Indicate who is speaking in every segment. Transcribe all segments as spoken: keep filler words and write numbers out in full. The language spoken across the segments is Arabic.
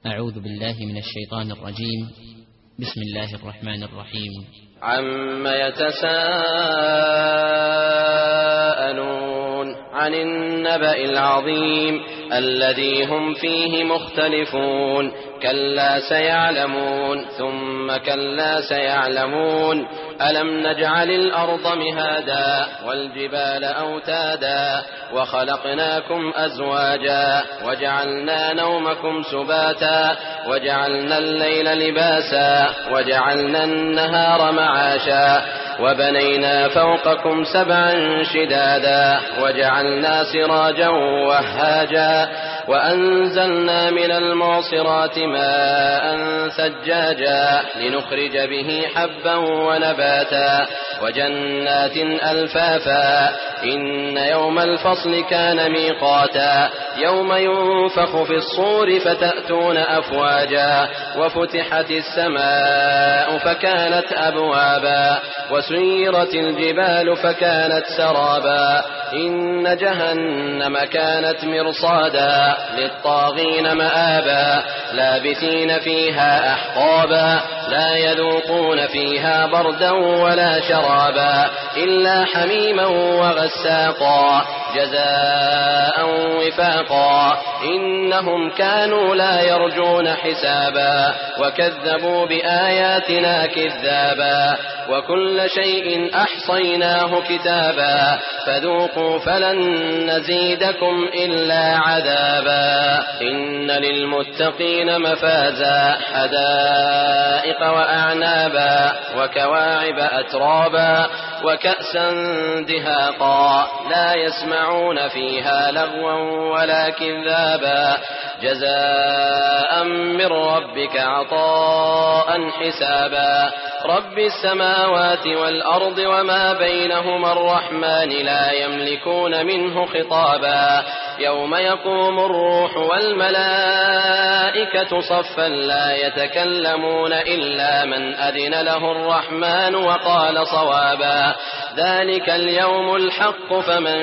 Speaker 1: أعوذ بالله من الشيطان الرجيم. بسم الله الرحمن الرحيم.
Speaker 2: عم يتساءلون عن النبأ العظيم الذي هم فيه مختلفون كلا سيعلمون ثم كلا سيعلمون ألم نجعل الأرض مهادا والجبال أوتادا وخلقناكم أزواجا وجعلنا نومكم سباتا وجعلنا الليل لباسا وجعلنا النهار معاشا وبنينا فوقكم سبعا شدادا وجعلنا سراجا وهاجا وأنزلنا من المعصرات ماء ثجاجا لنخرج به حبا ونباتا وجنات ألفافا إن يوم الفصل كان ميقاتا يوم ينفخ في الصور فتأتون أفواجا وفتحت السماء فكانت أبوابا وسيرت الجبال فكانت سرابا إن جهنم كانت مرصادا للطاغين مآبا لابثين فيها أحقابا لا يذوقون فيها بردا ولا شرابا إلا حميما وغساقا جزاء وفاقا إنهم كانوا لا يرجون حسابا وكذبوا بآياتنا كذابا وكل شيء أحصيناه كتابا فذوقوا فلن نزيدكم إلا عذابا إن للمتقين مفازا حدائق وأعنابا وكواعب أترابا وكأسا دهاقا لا يسمعون فيها لغوا ولا كذابا جزاء من ربك عطاء حسابا رب السماوات والأرض وما بينهما الرحمن لا يملكون منه خطابا يوم يقوم الروح والملائكة صفا لا يتكلمون إلا من أذن له الرحمن وقال صوابا ذلك اليوم الحق فمن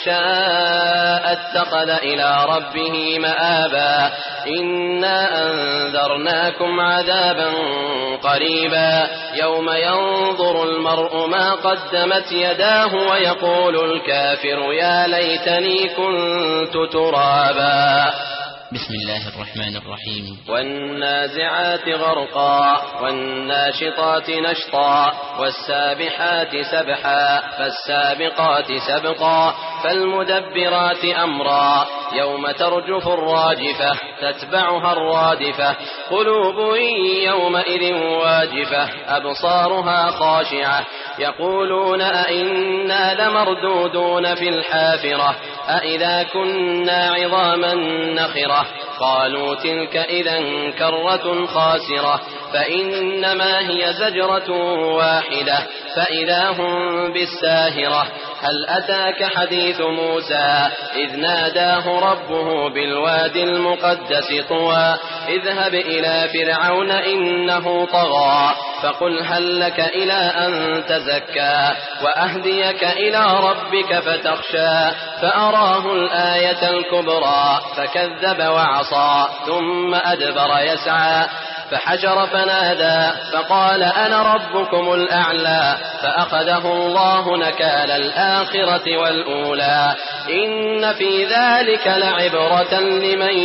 Speaker 2: شاء اتخذ إلى ربه مآبا إنا أنذرناكم عذابا قريبا يوم ينظر المرء ما قدمت يداه ويقول الكافر يا ليتني كنت ترابا.
Speaker 1: بسم الله الرحمن الرحيم.
Speaker 2: والنازعات غرقا والناشطات نشطا والسابحات سبحا فالسابقات سبقا فالمدبرات أمرا يوم ترجف الراجفة تتبعها الرادفة قلوب يومئذ واجفة أبصارها خاشعة يقولون أئنا لمردودون في الحافرة أئذا كنا عظاما نخرة قالوا تلك إذا كرة خاسرة فإنما هي زجرة واحدة فإذا هم بالساهرة هل أتاك حديث موسى إذ ناداه ربه بالوادي المقدس طوى اذهب إلى فرعون إنه طغى فقل هل لك إلى أن تزكى وأهديك إلى ربك فتخشى فأراه الآية الكبرى فكذب وعصى ثم أدبر يسعى فحشر فنادى فقال أنا ربكم الأعلى فأخذه الله نكال الآخرة والأولى إن في ذلك لعبرة لمن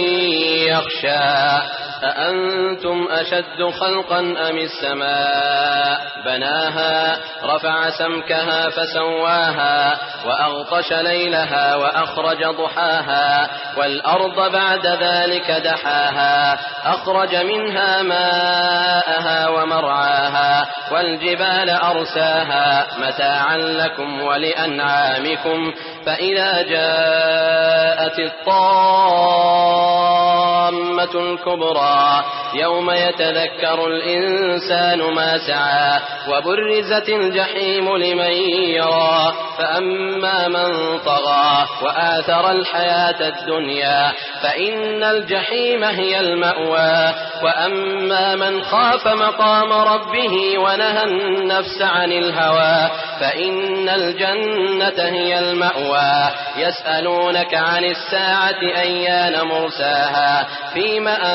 Speaker 2: يخشى أأنتم أشد خلقا أم السماء بناها رفع سمكها فسواها وأغطش ليلها وأخرج ضحاها والأرض بعد ذلك دحاها أخرج منها ماءها ومرعاها والجبال أرساها متاعا لكم ولأنعامكم فإذا جاءت الطامة الكبرى يوم يتذكر الإنسان ما سعى وبرزت الجحيم لمن يرى فأما من طغى وآثر الحياة الدنيا فإن الجحيم هي المأوى وأما من خاف مقام ربه ونهى النفس عن الهوى فإن الجنة هي المأوى يسألونك عن الساعة أيان مرساها فيم أنت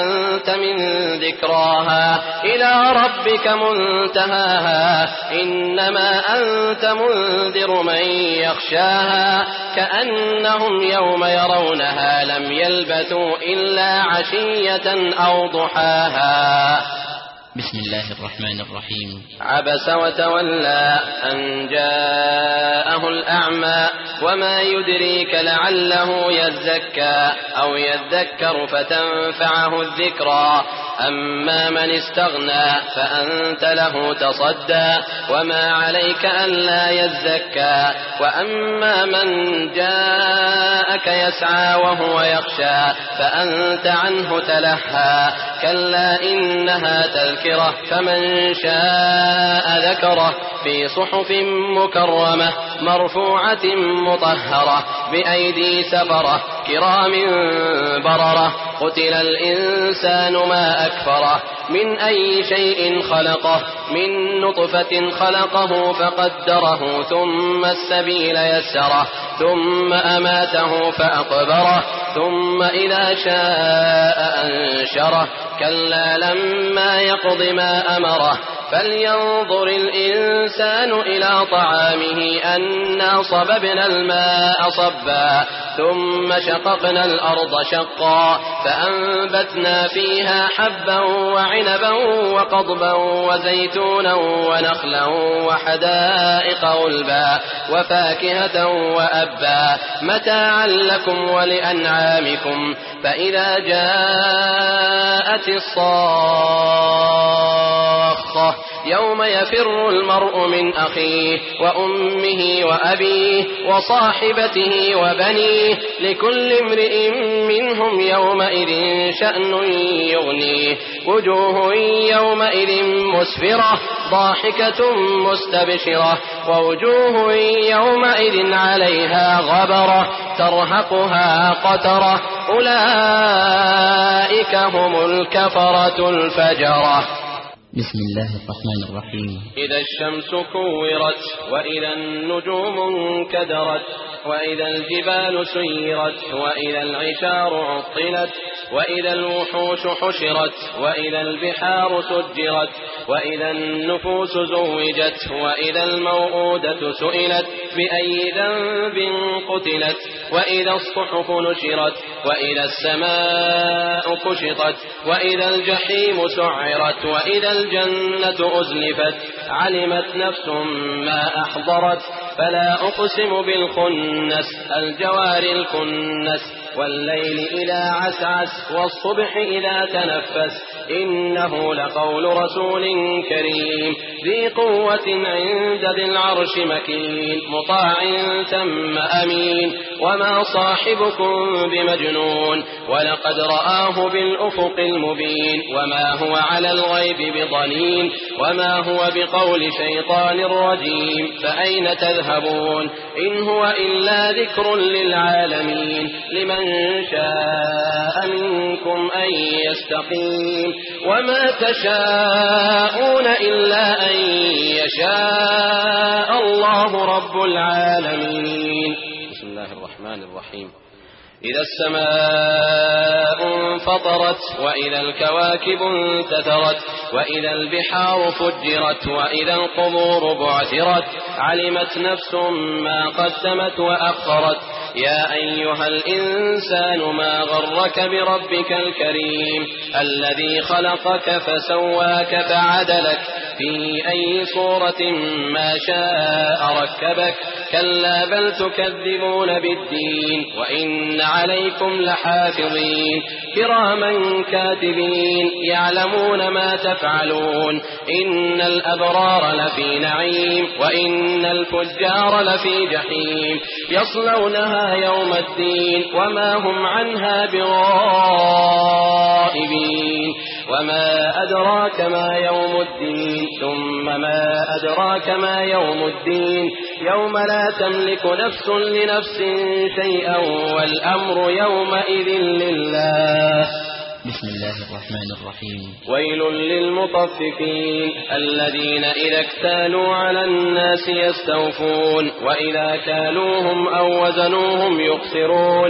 Speaker 2: أنت من ذكراها إلى ربك منتهاها إنما أنت منذر من يخشاها كأنهم يوم يرونها لم يلبثوا إلا عشية أو ضحاها.
Speaker 1: بسم الله الرحمن الرحيم.
Speaker 2: عبس وتولى أن جاءه الأعمى وما يدريك لعله يزكى أو يذكر فتنفعه الذكرى أما من استغنى فأنت له تصدى وما عليك ألا يزكى وأما من جاءك يسعى وهو يخشى فأنت عنه تلهى كلا إنها تذكرة فمن شاء ذكره في صحف مكرمة مرفوعة مطهرة بأيدي سفرة كرام بررة قتل الإنسان ما أكفره من أي شيء خلقه من نطفة خلقه فقدره ثم السبيل يسره ثم أماته فأقبره ثم إذا شاء أنشره كلا لما يقض ما أمره فلينظر الإنسان إلى طعامه أنا صببنا الماء صبا ثم شققنا الأرض شقا فأنبتنا فيها حبا وعنبا وقضبا وزيتونا ونخلا وحدائق غلبا وفاكهة وأبا متاعا لكم ولأنعامكم فإذا جاءت الصاخة يوم يفر المرء من أخيه وأمه وأبيه وصاحبته وبنيه لكل امرئ منهم يومئذ شأن يغنيه وجوه يومئذ مسفرة ضاحكة مستبشرة ووجوه يومئذ عليها غبرة ترهقها قترة أولئك هم الكفرة الفجرة.
Speaker 1: بسم الله الرحمن الرحيم.
Speaker 2: إذا الشمس كورت وإذا النجوم انكدرت وإذا الجبال سيرت وإذا العشار عطلت وإذا الوحوش حشرت وإذا البحار سجرت وإذا النفوس زوجت وإذا الموءودة سئلت بأي ذنب قتلت وإذا الصحف نشرت وإذا السماء كشطت وإذا الجحيم سعرت وإذا الجنة أزلفت علمت نفس ما أحضرت فلا أقسم بالخنس الجوار الكنس والليل إذا عسعس والصبح إذا تنفس إنه لقول رسول كريم ذي قوة عند ذي العرش مكين مطاع ثم أمين وما صاحبكم بمجنون ولقد رآه بالأفق المبين وما هو على الغيب بضنين وما هو بقول شيطان رجيم فأين تذهبون إن هو إلا ذكر للعالمين لمن شاء منكم أن يستقيم وما تشاءون إلا أن يشاء الله رب العالمين. بسم الله الرحمن الرحيم. إذا السماء انفطرت وإذا الكواكب انتثرت وإذا البحار فجرت وإذا القبور بعثرت علمت نفس ما قدمت وأخرت يا أيها الإنسان ما غرك بربك الكريم الذي خلقك فسواك فعدلك في أي صورة ما شاء ركبك كلا بل تكذبون بالدين وإن عليكم لحافظين كراما كاتبين يعلمون ما تفعلون إن الأبرار لفي نعيم وإن الفجار لفي جحيم يصلونها يوم الدين وما هم عنها بغائبين وما أدراك ما يوم الدين ثم ما أدراك ما يوم الدين يوم لا تملك نفس لنفس شيئا والأمر يومئذ لله.
Speaker 1: بسم الله الرحمن الرحيم.
Speaker 2: ويل للمطففين الذين إذا اكتالوا على الناس يستوفون وإذا كالوهم أو وزنوهم يخسرون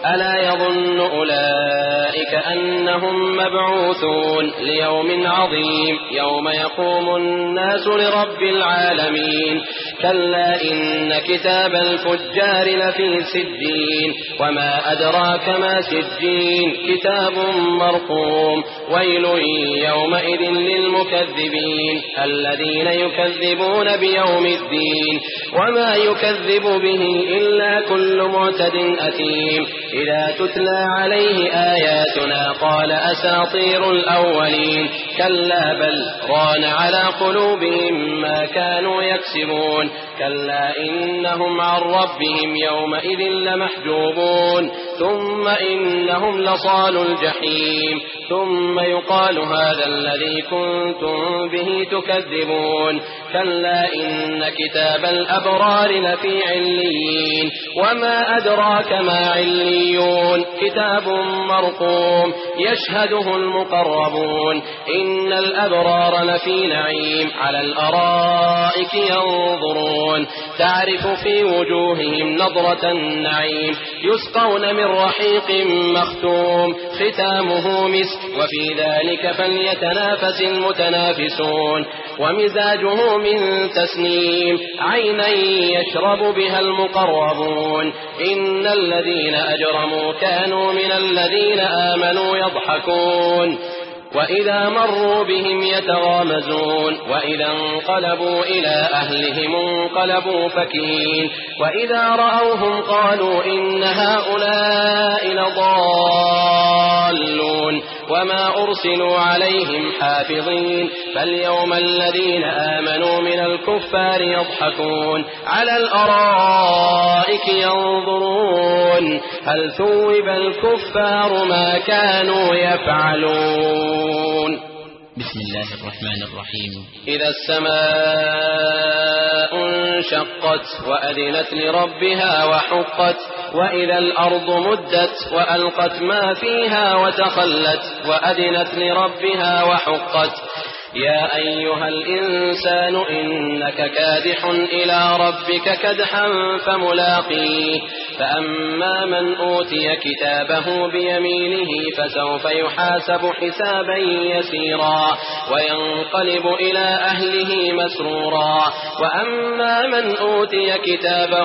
Speaker 2: ألا يظن أولئك أنهم مبعوثون ليوم عظيم يوم يقوم الناس لرب العالمين كلا إن كتاب الفجار لفي سجين وما أدراك ما سجين كتاب مرقوم ويل يومئذ للمكذبين الذين يكذبون بيوم الدين وما يكذب به إلا كل معتد أثيم إذا تتلى عليه آياتنا قال أساطير الأولين كلا بل ران على قلوبهم ما كانوا يكسبون كلا إنهم عن ربهم يومئذ لمحجوبون ثم إنهم لصال الجحيم ثم يقال هذا الذي كنتم به تكذبون كلا إن كتاب الأبرار لفي عليين وما أدراك ما عليون كتاب مرقوم يشهده المقربون إن الأبرار لفي نعيم على الأرائك ينظرون تعرف في وجوههم نضرة النعيم يسقون من رحيق مختوم ختامه مسك وفي ذلك فليتنافس المتنافسون ومزاجه من تسنيم عينا يشرب بها المقربون إن الذين أجرموا كانوا من الذين آمنوا يضحكون وإذا مروا بهم يتغامزون وإذا انقلبوا إلى أهلهم انقلبوا فكين وإذا رأوهم قالوا إن هؤلاء لضالون وما أرسلوا عليهم حافظين فاليوم الذين آمنوا من الكفار يضحكون على الأرائك ينظرون هل ثوب الكفار ما كانوا يفعلون.
Speaker 1: بسم الله الرحمن الرحيم.
Speaker 2: إذا السماء انشقت وأذنت لربها وحقت وإذا الأرض مدت وألقت ما فيها وتخلت وأذنت لربها وحقت يا أيها الإنسان إنك كادح إلى ربك كدحا فملاقيه فأما من أوتي كتابه بيمينه فسوف يحاسب حسابا يسيرا وينقلب إلى أهله مسرورا وأما من أوتي كتابه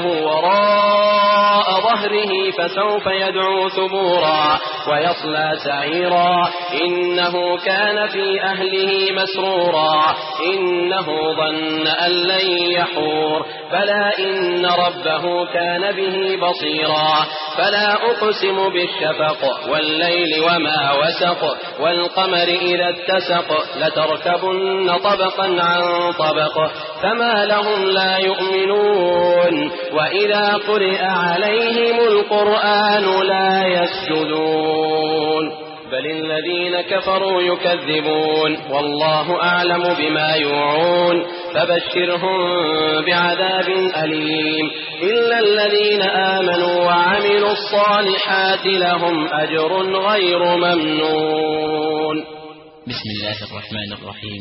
Speaker 2: وراء ظهره فسوف يدعو ثبورا ويصلى سعيرا إنه كان في أهله مسرورا إنه ظن أن لن يحور بلى إن ربه كان به بصيرا فلا أقسم بالشفق والليل وما وسق والقمر إذا اتسق لتركبن طبقا عن طبق فما لهم لا يؤمنون وإذا قرئ عليهم القرآن لا يسجدون بل الذين كفروا يكذبون والله أعلم بما يوعون فبشرهم بعذاب أليم إلا الذين آمنوا وعملوا الصالحات لهم أجر غير ممنون.
Speaker 1: بسم الله الرحمن الرحيم.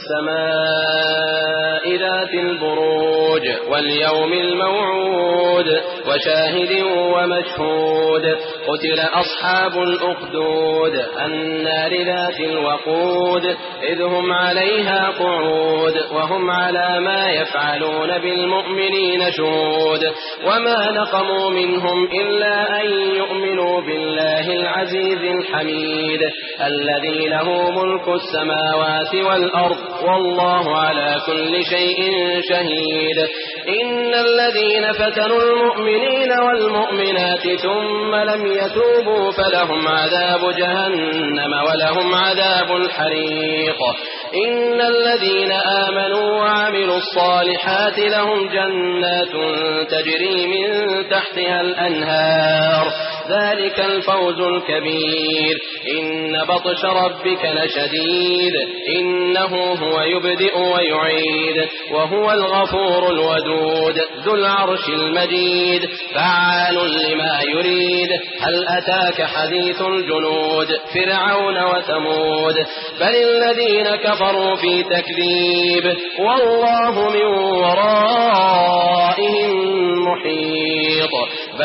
Speaker 2: والسماء ذات البروج واليوم الموعود وشاهد ومشهود قتل أصحاب الأخدود النار ذات الوقود إذ هم عليها قعود وهم على ما يفعلون بالمؤمنين شهود وما نقموا منهم إلا أن يؤمنوا بالله العزيز الحميد الذي له ملك السماوات والأرض والله على كل شيء شهيد إن الذين فتنوا المؤمنين والمؤمنات ثم لم يتوبوا فلهم عذاب جهنم ولهم عذاب الحريق إن الذين آمنوا وعملوا الصالحات لهم جنات تجري من تحتها الأنهار ذلك الفوز الكبير إن بطش ربك لشديد إنه هو يبدئ ويعيد وهو الغفور الودود ذو العرش المجيد فعال لما يريد هل أتاك حديث الجنود فرعون وثمود بل الذين كفروا في تكذيب والله من ورائهم محيط بل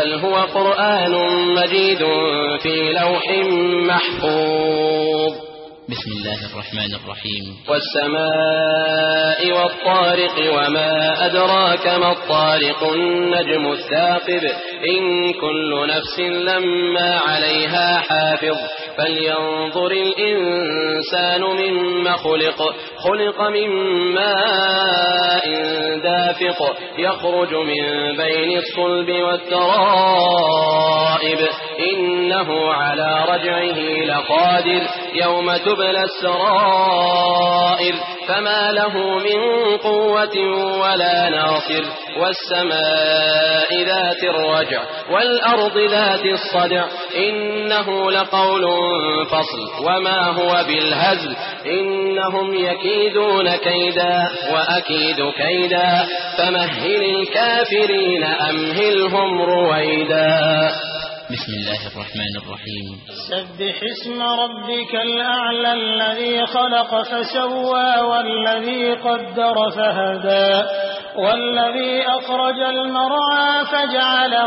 Speaker 2: بل هو قرآن مجيد في لوح محفوظ.
Speaker 1: بسم الله الرحمن الرحيم.
Speaker 2: والسماء والطارق وما أدراك ما الطارق النجم الثاقب إن كل نفس لما عليها حافظ فلينظر الإنسان مما خلق خلق من ماء دافق يخرج من بين الصلب والترائب إنه على رجعه لقادر يوم تبلى السرائر فما له من قوة ولا ناصر والسماء ذات الرجع والأرض ذات الصدع إنه لقول فصل وما هو بالهزل إنهم يكيدون كيدا وأكيد كيدا فمهل الكافرين أمهلهم رويدا.
Speaker 1: بسم الله الرحمن الرحيم.
Speaker 3: سبح اسم ربك الأعلى الذي خلق فسوى والذي قدر فهدى والذي أخرج المرعى فجعله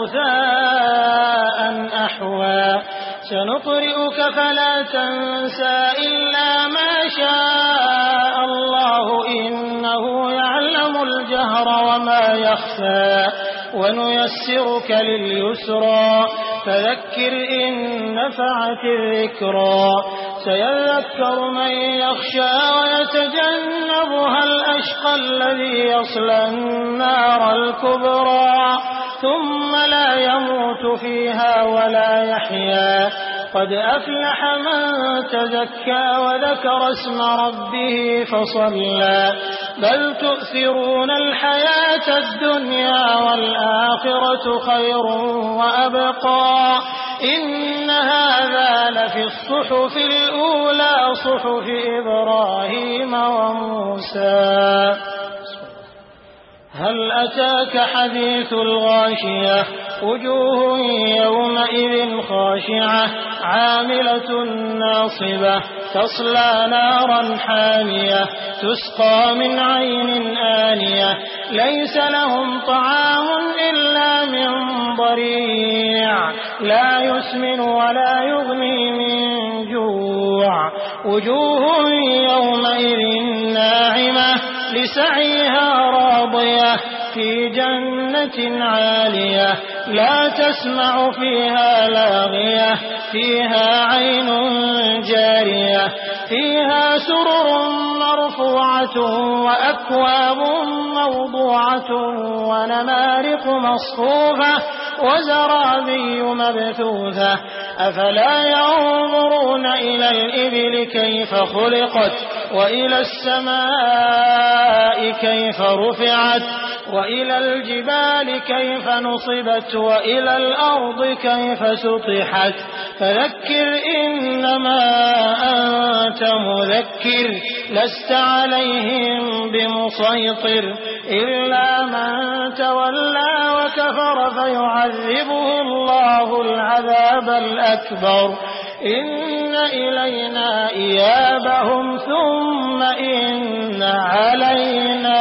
Speaker 3: غثاء أحوى سنقرئك فلا تنسى إلا ما شاء الله إنه يعلم الجهر وما يخفى ونيسرك لليسرى فذكر إن نفعت الذكرى سيذكر من يخشى ويتجنبها الأشقى الذي يصلى النار الكبرى ثم لا يموت فيها ولا يحيا قد أفلح من تزكى وذكر اسم ربه فصلى بل تؤثرون الحياة الدنيا والآخرة خير وأبقى إن هذا لفي الصحف الأولى صحف إبراهيم وموسى. هل أتاك حديث الغاشية وجوه يومئذ خاشعة عاملة ناصبة تصلى نارا حامية تسقى من عين آنية ليس لهم طعام إلا من ضريع لا يسمن ولا يغني من جوع وجوه يومئذ ناعمة لسعيها راضية في جنة عالية لا تسمع فيها لاغية فيها عين جارية فيها سرر مرفوعة وأكواب موضوعة ونمارق مصفوفة وزرابي مبثوثة أفلا ينظرون إلى الإبل كيف خلقت وإلى السماء كيف رفعت وإلى الجبال كيف نصبت وإلى الأرض كيف سطحت فذكر إنما أنت مذكر لست عليهم بمسيطر إلا من تولى وكفر فيعذبه الله العذاب الأكبر إن إلينا إيابهم ثم إن علينا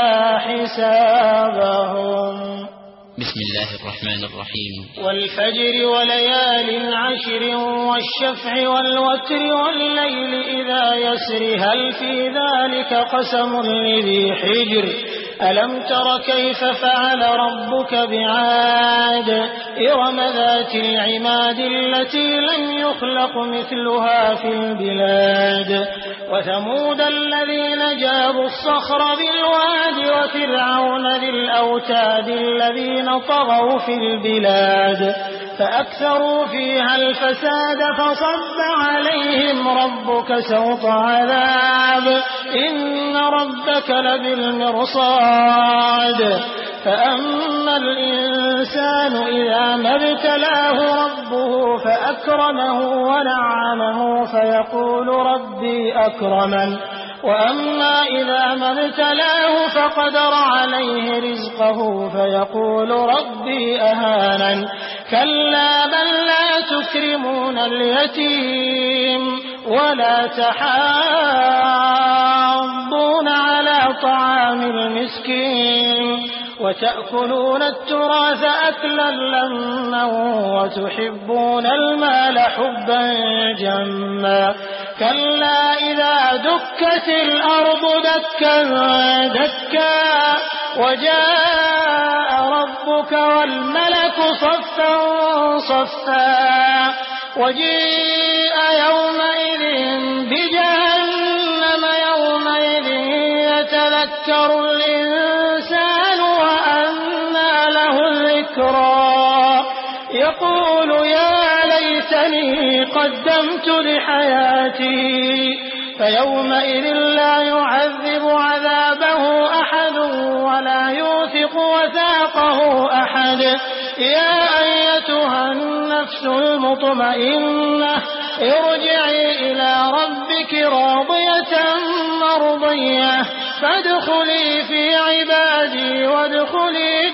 Speaker 3: حسابهم.
Speaker 1: بسم الله الرحمن الرحيم.
Speaker 3: والفجر وليال عشر والشفع والوتر والليل إذا يسر هل في ذلك قسم لذي حجر ألم تر كيف فعل ربك بعاد إرم ذات العماد التي لم يخلق مثلها في البلاد وثمود الذين جابوا الصخر بالواد وفرعون ذي الأوتاد الذين طغوا في البلاد فأكثروا فيها الفساد فصب عليهم ربك سوط عذاب إن ربك لبالمرصاد فأما الإنسان إذا ما ابتلاه ربه فأكرمه ونعمه فيقول ربي أكرمن وأما إذا ما ابتلاه فقدر عليه رزقه فيقول ربي أهانن كلا بل لا تكرمون اليتيم ولا تحاضون على طعام المسكين وتأكلون التراث أكلا لما وتحبون المال حبا جما كلا إذا دكت الأرض دكا دكا وجاء ربك والملك صفا صفا وجيء يومئذ بجهنم يومئذ يتذكر الإنسان وأنى له الذكرى يقول يا ليتني قدمت لحياتي فيومئذ لا يعذب عذابه أحد ولا يوثق وثاقه أحد يا أيتها النفس المطمئنة ارجعي إلى ربك راضية مرضية فادخلي في عبادي وادخلي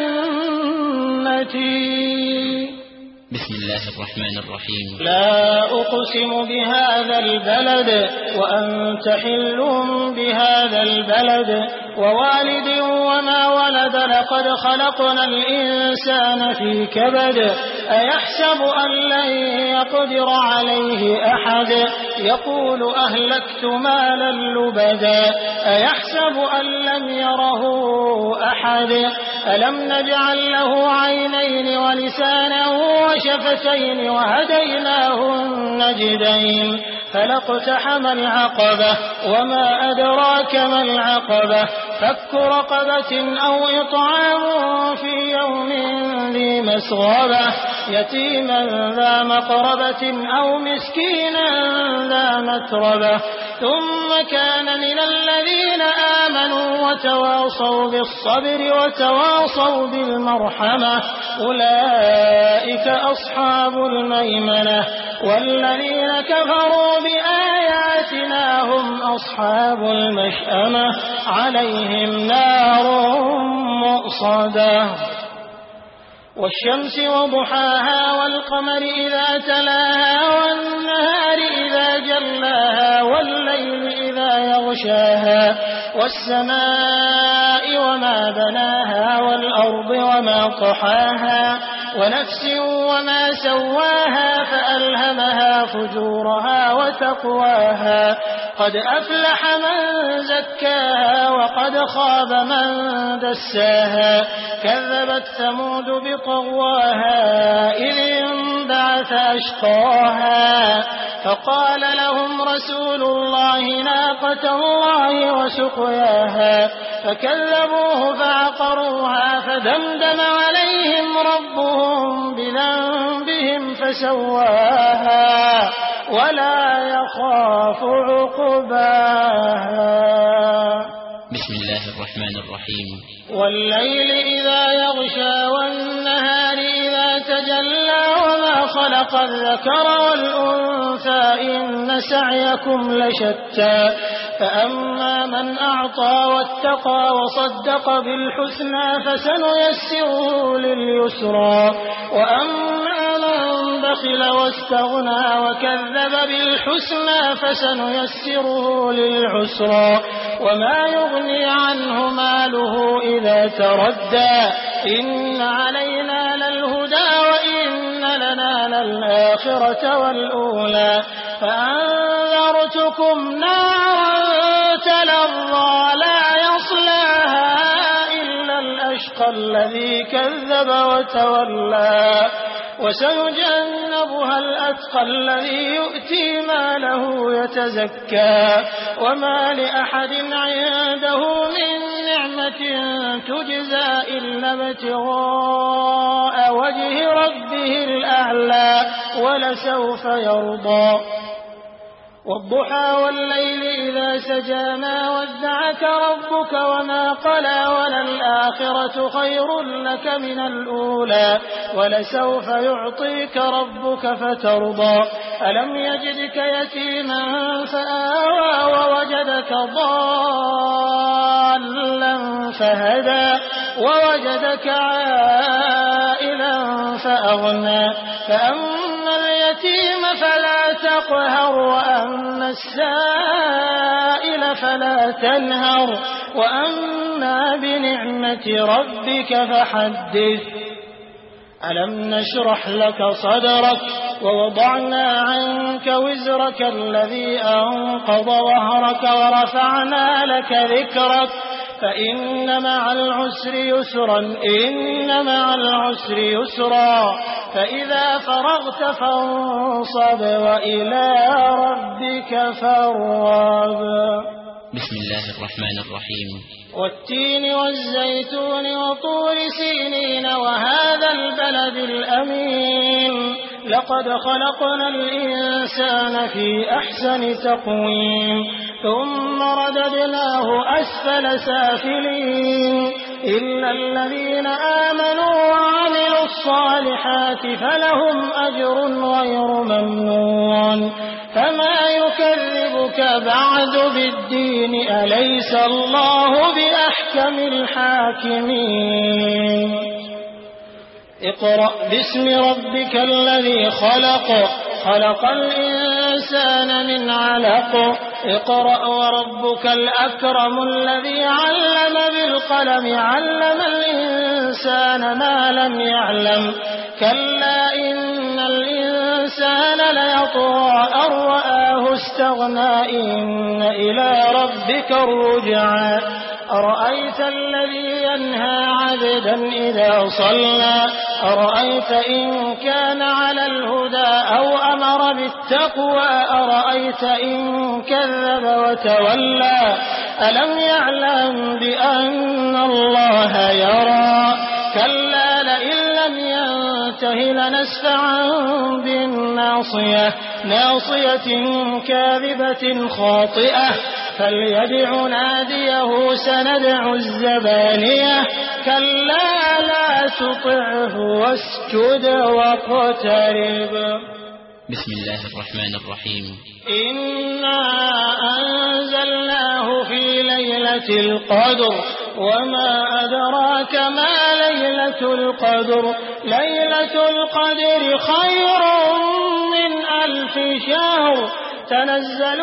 Speaker 3: جنتي.
Speaker 1: بسم الله الرحمن الرحيم.
Speaker 3: لا أقسم بهذا البلد وأنت حل بهذا البلد ووالد وما ولد لقد خلقنا الإنسان في كبد أيحسب أن لن يقدر عليه أحد يقول أهلكت مالا لبدا أيحسب أن لم يره أحد ألم نجعل له عينين ولسانا وشفتين وهديناه النجدين فلاقتحم العقبة وما أدراك ما العقبة فك رقبة أو إطعام في يوم ذي مسغبة يتيما ذا مقربة أو مسكينا ذا متربة ثم كان من الذين آمنوا وتواصوا بالصبر وتواصوا بالمرحمة أولئك أصحاب الميمنة والذين كفروا بآياتنا هم أصحاب المشأمة عليهم نار مؤصدة والشمس وضحاها والقمر إذا تلاها والنهار إذا جلاها والليل إذا يغشاها والسماء وما بناها والأرض وما طحاها ونفس وما سواها فألهمها فجورها وتقواها قد أفلح من زكاها وقد خاب من دساها كذبت ثمود بطغواها إذ انبعث أشقاها فقال لهم رسول الله ناقة الله وسقياها فكذبوه فعقروها فدمدم عليهم ربهم بذنبهم فسواها ولا يخاف عقباها.
Speaker 1: بسم الله الرحمن الرحيم.
Speaker 3: والليل إذا يغشى والنهار إذا تجلى وما خلق الذكر والأنثى إن سعيكم لشتى فأما من أعطى واتقى وصدق بالحسنى فسنيسره لليسرى وأما من بخل واستغنى وكذب بالحسنى فسنيسره للعسرى وما يغني عنه ماله إذا تردى إن علينا للهدى وإن لنا للآخرة والأولى فأنذرتكم نارا تلظى لا يصلاها إلا الأشقى الذي كذب وتولى وسيجنبها الأتقى الذي يؤتي ماله يتزكى وما لأحد عنده من نعمة تجزى إلا ابتغاء وجه ربه الأعلى ولسوف يرضى والضحى والليل إذا سجى ما ودعك ربك وما قلى وللآخرة خير لك من الأولى ولسوف يعطيك ربك فترضى ألم يجدك يتيما فآوى ووجدك ضالا فهدى ووجدك عائلا فأغنى فأما اليتيم فلا تقهر وأما السائل فلا تنهر وأما بنعمة ربك فحدث. ألم نشرح لك صدرك ووضعنا عنك وزرك الذي أنقض ظهرك ورفعنا لك ذكرك فإن مع العسر يسرا إن مع العسر يسرا فإذا فرغت فانصب وإلى ربك فارغب.
Speaker 1: بسم الله الرحمن الرحيم.
Speaker 3: والتين والزيتون وطور سينين وهذا البلد الأمين لقد خلقنا الإنسان في أحسن تقويم ثم رددناه أسفل سافلين إلا الذين آمنوا وعملوا الصالحات فلهم أجر غير ممنون. فما يكذبك بعد بالدين أليس الله بأحكم الحاكمين. اقرأ باسم ربك الذي خلق خلق الإنسان من علق اقرأ وربك الأكرم الذي علم بالقلم علم الإنسان ما لم يعلم كلا إن الإنسان ليطغى أن رآه استغنى إن إلى ربك الرجعى. أرأيت الذي ينهى عبدا إذا صلى أرأيت إن كان على الهدى أو أمر بالتقوى أرأيت إن كذب وتولى ألم يعلم بأن الله يرى كلا لئن لم ينته لنسفعا بالناصية ناصية كاذبة خاطئة فليدع ناديه سندع الزبانية كلا لا تطعه واسجد واقترب.
Speaker 1: بسم الله الرحمن الرحيم.
Speaker 3: إنا أنزلناه في ليلة القدر وما أدراك ما ليلة القدر ليلة القدر خير من ألف شهر تنزل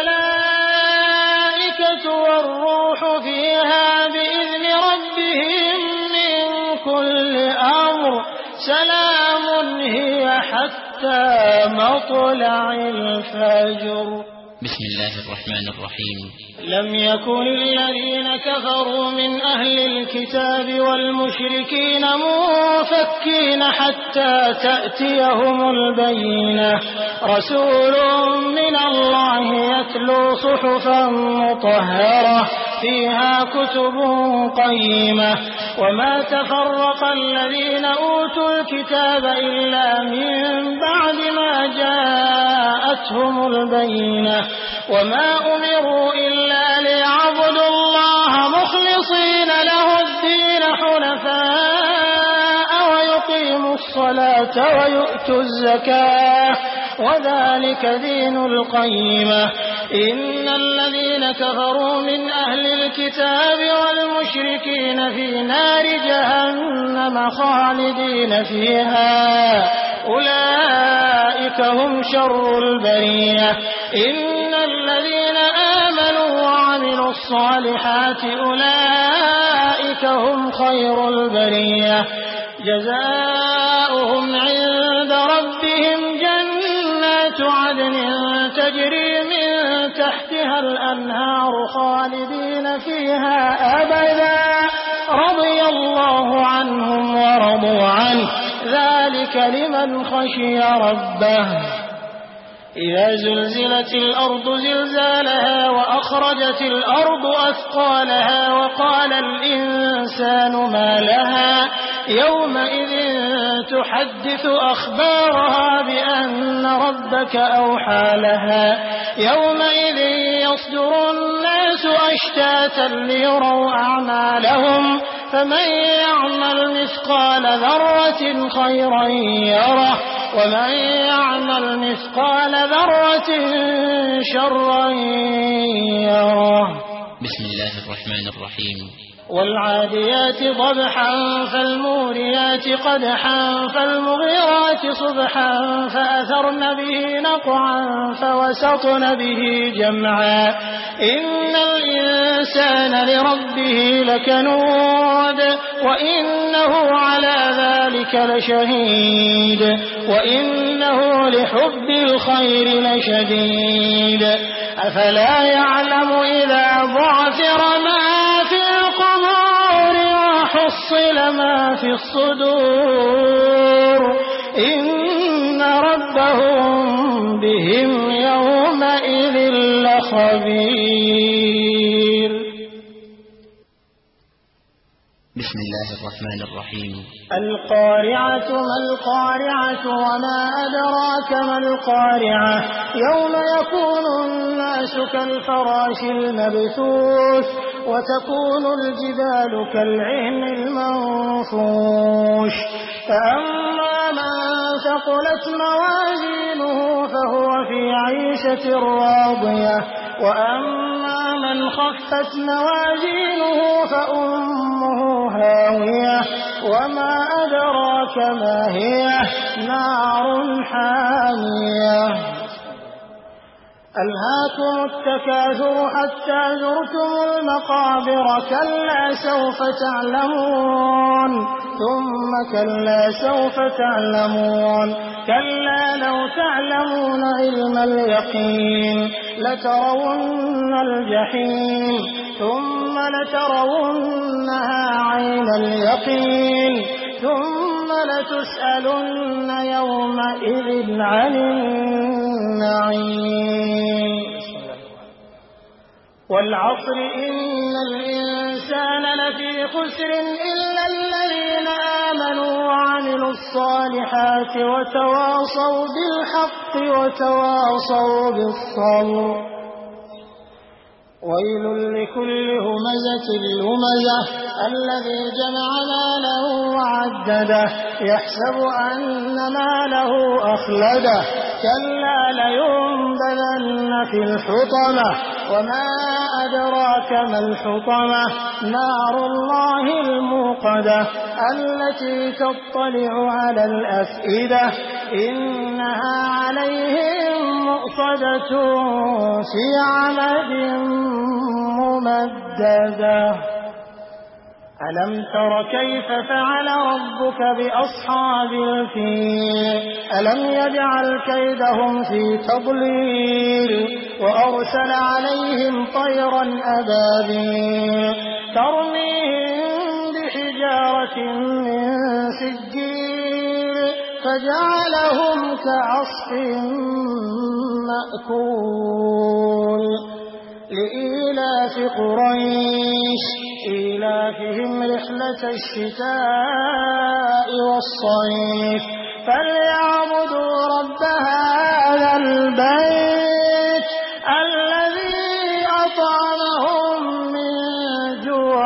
Speaker 3: الملائكة والروح فيها بإذن ربهم من كل أمر سلام هي حتى مطلع الفجر.
Speaker 1: بسم الله الرحمن الرحيم.
Speaker 3: لم يكن الذين كفروا من أهل الكتاب والمشركين منفكين حتى تأتيهم البينة رسول من الله يتلو صحفا مطهرة فيها كتب قيمة وما تفرق الذين أوتوا الكتاب إلا من بعد ما جاءتهم البينة وما أمروا إلا ليعبدوا الله مخلصين له الدين حنفاء ويقيموا الصلاة ويؤتوا الزكاة وذلك دين القيمة. إن الذين كفروا من أهل الكتاب والمشركين في نار جهنم خالدين فيها أولئك هم شر البرية. إن الذين آمنوا وعملوا الصالحات أولئك هم خير البرية. جزاؤهم عند ربهم جنات عدن تجري من تحتها الأنهار خالدين فيها أبدا رضي الله عنهم ورضوا عنه ذلك لمن خشي ربه. إذا زلزلت الأرض زلزالها وأخرجت الأرض أثقالها وقال الإنسان ما لها يومئذ تحدث أخبارها بأن ربك أوحى لها يومئذ يصدر الناس أشتاتا ليروا أعمالهم فمن يعمل مثقال ذرة خيرا يره ومن يعمل مثقال ذرة شرا يره.
Speaker 1: بسم الله الرحمن الرحيم.
Speaker 3: والعاديات ضبحا فالموريات قدحا فالمغيرات صبحا فأثرن به نقعا فوسطن به جمعا إن الإنسان لربه لكنود وإنه على ذلك لشهيد وإنه لحب الخير لشديد أفلا يعلم إذا بعثر ما في القبور وحصل ما في الصدور إن ربهم بهم يومئذ لخبير.
Speaker 1: بسم الله الرحمن الرحيم.
Speaker 3: القارعة ما القارعة وما أدراك ما القارعة يوم يكون الناس كالفراش المبثوث وتكون الجبال كالعهن المنفوش فأما من ثقلت موازينه فهو في عيشة راضية وأما من خفت موازينه فأمه هاوية وما أدراك ما هي نار حامية. ألهاكم التكاثر حتى زرتم المقابر كلا سوف تعلمون ثم كلا سوف تعلمون كلا لو تعلمون علم اليقين لترون الجحيم ثم لترونها عين اليقين ثم لتسألن يومئذ عن النعيم. والعصر إن الإنسان لفي خسر إلا الذين آمنوا وعملوا الصالحات وتواصوا بالحق وتواصوا بالصبر. ويل لكل همزة لمزة الذي جمع ماله وعدده يحسب أن ماله أخلده كلا لينبذن في الحطمة وما أدراك ما الحطمة نار الله الموقدة التي تطلع على الأفئدة إنها عليهم مؤصدة في عمد ممددة. ألم تر كيف فعل ربك بأصحاب الفيل ألم يجعل كيدهم في تضليل وأرسل عليهم طيرا أبابيل ترميهم بحجارة من سجيل فجعلهم كعصف مأكول. لإيلاف قريش إيلافهم رحلة الشتاء والصيف فليعبدوا رب هذا البيت الذي أطعمهم من جوع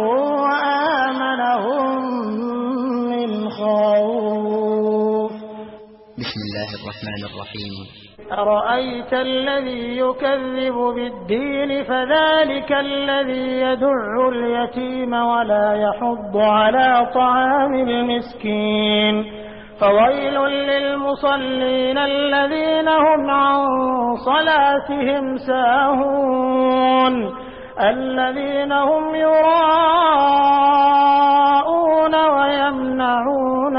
Speaker 3: وآمنهم من خوف.
Speaker 1: بسم الله الرحمن الرحيم.
Speaker 3: أرأيت الذي يكذب بالدين فذلك الذي يدع اليتيم ولا يحض على طعام المسكين فويل للمصلين الذين هم عن صلاتهم ساهون الذين هم يراءون ويمنعون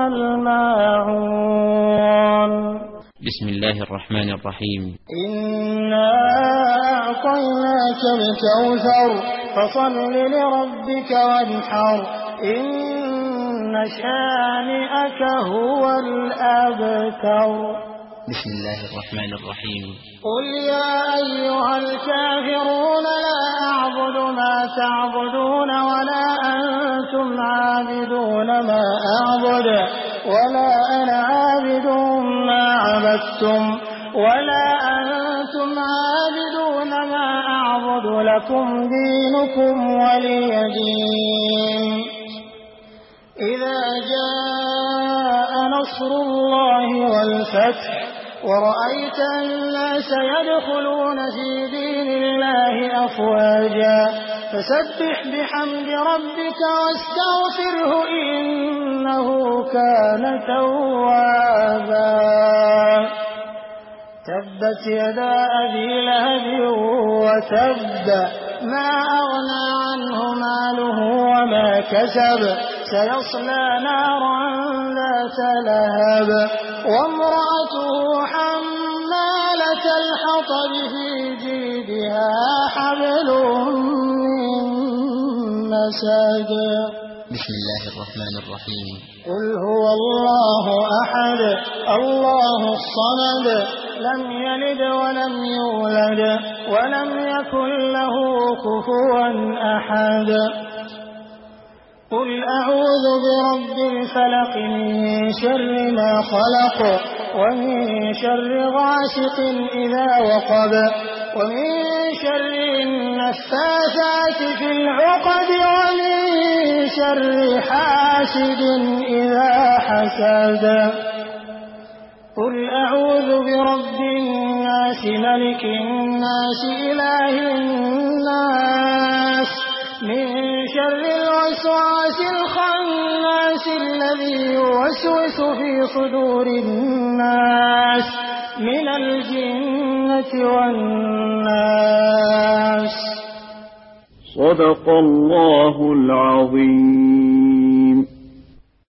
Speaker 3: الماعون.
Speaker 1: بسم الله الرحمن الرحيم.
Speaker 3: إنا أعطيناك الكوثر فصل لربك وانحر إن شانئك هو الأبتر.
Speaker 1: بسم الله الرحمن الرحيم.
Speaker 3: قل يا أيها الكافرون لا أعبد ما تعبدون ولا أنتم عابدون ما أعبد ولا أنا عابد ما عبدتم ولا أنتم عابدون ما أعبد لكم دينكم ولي دين. إذا جاء نصر الله والفتح ورأيت الناس يدخلون في دين الله أفواجا فسبح بحمد ربك واستغفره إنه كان توابا. تبت يدا أبي لهب وتب ما أغنى عنه ماله وما كسب سيصلى نارا ذات لهب وامرأته حمالة الحطب في جيدها حبل من مسد.
Speaker 1: بسم الله الرحمن الرحيم.
Speaker 3: قل هو الله أحد الله الصمد لم يلد ولم يولد ولم يكن له كفوا أحد. قل أعوذ برب الفلق من شر ما خلق ومن شر غاسق إذا وقب ومن شر النفاثات في العقد ومن شر حاسد إذا حسد. قل أعوذ برب الناس ملك الناس إله الناس من شر الوسواس الخناس الذي يوسوس في صدور الناس من الجنة والناس.
Speaker 4: صدق الله العظيم.